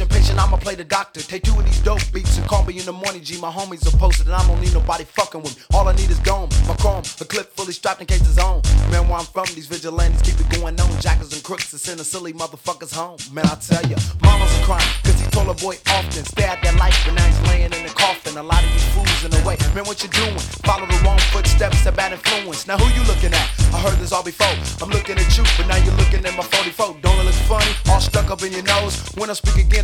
patient, I'ma play the doctor. Take two of these dope beats and call me in the morning, G. My homies are posted and I don't need nobody fucking with me. All I need is dome, my chrome, a clip fully strapped in case it's on. Man, where I'm from, these vigilantes keep it going on. Jackers and crooks and sending silly motherfuckers home. Man, I tell ya, mama's a crime, cause he told her boy often. Stay out that life, but now he's laying in the coffin. A lot of these fools in the way. Man, what you doing? Follow the wrong footsteps, a bad influence. Now who you looking at? I heard this all before. I'm looking at you, but now you're looking at my 44. Don't it look funny? All stuck up in your nose. When I speak again,